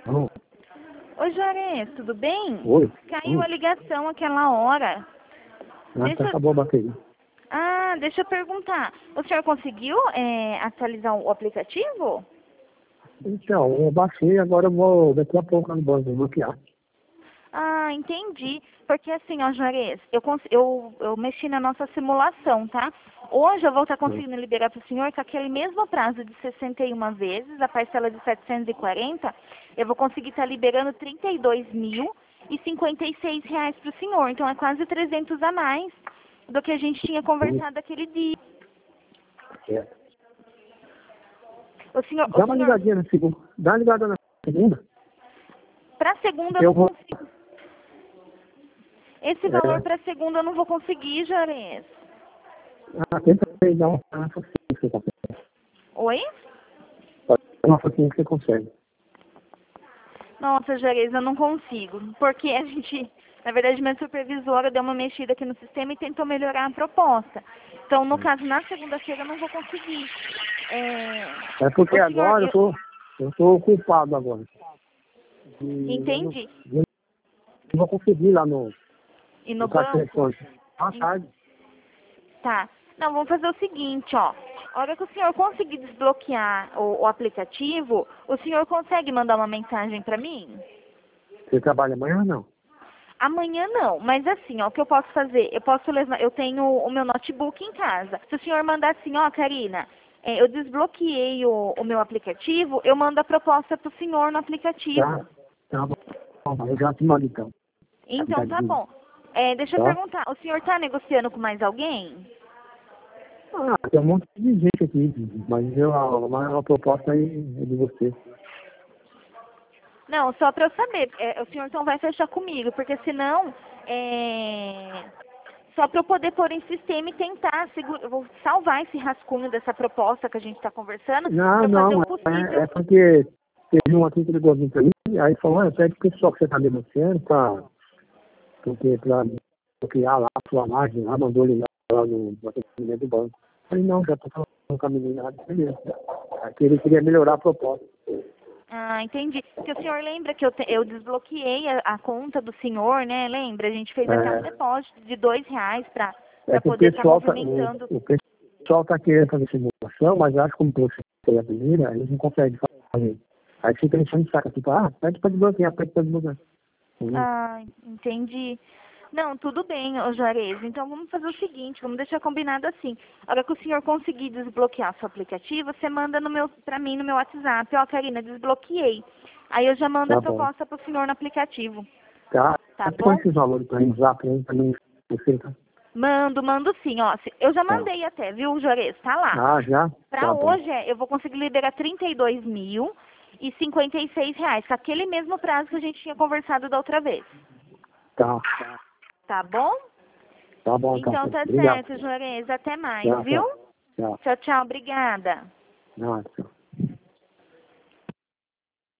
Alô? Oi, Juarez, tudo bem? Oi? Caiu a ligação aquela hora. Deixa... Acabou a bateria. deixa eu perguntar. O senhor conseguiu atualizar o aplicativo? Então, eu baixei, agora eu vou daqui a pouco no banco bloquear. Ah, entendi. Porque assim, ó, Juarez, eu mexi na nossa simulação, tá? Hoje eu vou estar conseguindo liberar para o senhor com aquele mesmo prazo de 61 vezes, a parcela de 740, eu vou conseguir estar liberando R$ 32.056 para o senhor. Então é quase 300 a mais do que a gente tinha conversado aquele dia. É. O senhor, Dá uma ligadinha na segunda. Dá uma ligada na segunda. Para segunda eu Eu não vou. consigo. Esse valor para segunda eu não vou conseguir, Juarez. Tenta aí dar uma focinha que você consegue. Oi? Pode dar uma focinha que você consegue. Nossa, Juarez, eu não consigo. Porque a gente, na verdade, minha supervisora deu uma mexida aqui no sistema e tentou melhorar a proposta. Então, no caso, na segunda-feira eu não vou conseguir. É porque O senhor, agora eu tô ocupado agora. E entendi. eu não vou conseguir lá no E no caixa banco? eletrônico. À tarde. Tá. Não, vamos fazer o seguinte, ó. A hora que o senhor conseguir desbloquear o aplicativo, o senhor consegue mandar uma mensagem para mim? Você trabalha amanhã ou não? Amanhã não, mas assim, ó, o que eu posso fazer? Eu posso levar, eu tenho o meu notebook em casa. Se o senhor mandar assim, ó, Karina, eu desbloqueei o meu aplicativo, eu mando a proposta pro senhor no aplicativo. Tá bom. Eu já te mando então. Então tá bom. Deixa eu Tá? perguntar, o senhor tá negociando com mais alguém? Tem um monte de gente aqui, mas a maior proposta aí é de você. Não, só para eu saber. O senhor então vai fechar comigo, porque senão, só para eu poder pôr em sistema e tentar, eu vou salvar esse rascunho dessa proposta que a gente está conversando, para fazer o possível. É porque teve um aqui que ligou pra mim, aí falou, pede pro pessoal que você tá denunciando pra bloquear lá a sua margem, lá mandou ele lá no atendimento do banco. Eu falei, não, já tô falando com a menina lá, beleza. Aqui ele queria melhorar a proposta. Ah, entendi. Porque o senhor lembra que eu desbloqueei a conta do senhor, né? Lembra? A gente fez até um depósito de R$ 2 para Que o poder estar pessoal movimentando. o pessoal tá querendo fazer simulação, mas acho que como você foi a primeira, eles não conseguem fazer. Aí fica enchendo de saco, tipo, pede pra desbloquear, pede pra desbloquear. Ah, entendi. Não, tudo bem, ô Juarez. Então vamos fazer o seguinte, vamos deixar combinado assim. A hora que o senhor conseguir desbloquear seu aplicativo, você manda pra mim no meu WhatsApp, ó, Karina, desbloqueei. Aí eu já mando a proposta pro senhor no aplicativo. Tá Bom? Põe esses valores pra mim, no zap aí, pra mim esquecer, tá? Mando sim, ó. Eu já mandei até, viu, Juarez? Tá lá. Já? Pra hoje, eu vou conseguir liberar R$ 32.056, com aquele mesmo prazo que a gente tinha conversado da outra vez. Tá. Tá bom? Tá bom, Então tá Obrigado. certo, Juarez. Até mais, Tchau, viu? tchau. Tchau, tchau. Obrigada. Tchau.